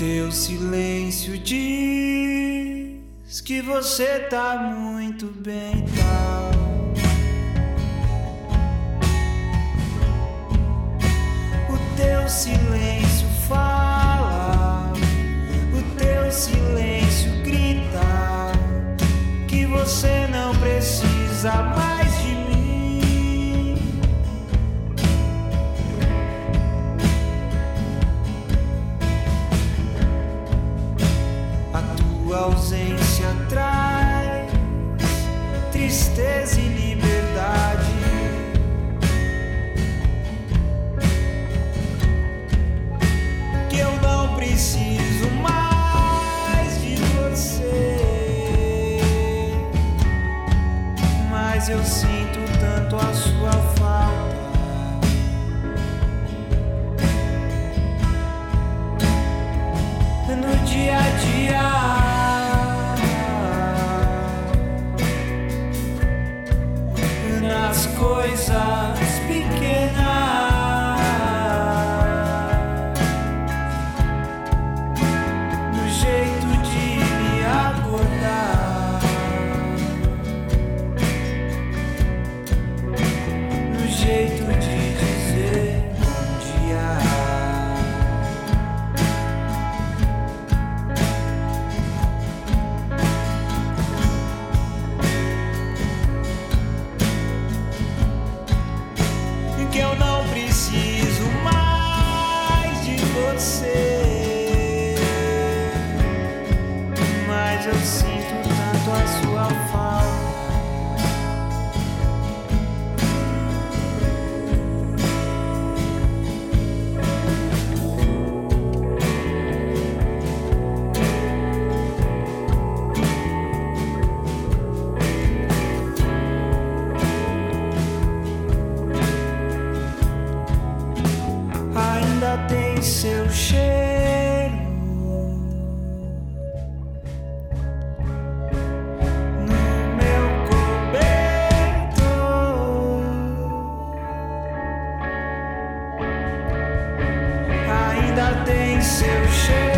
Teu silêncio diz que você tá muito bem, tal. O teu silêncio fala, o teu silêncio grita que você não precisa mais de mim. A tua ausência traz tristeza e liberdade. Que eu não preciso mais de você, mas eu sinto tanto a sua falta. No dia a dia, nas coisas pequenas, no jeito de me acordar, no jeito de dizer bom dia. Que eu não preciso mais de você, mas eu sinto tanto a sua falta. Ainda tem seu cheiro no meu cobertor. Ainda tem seu cheiro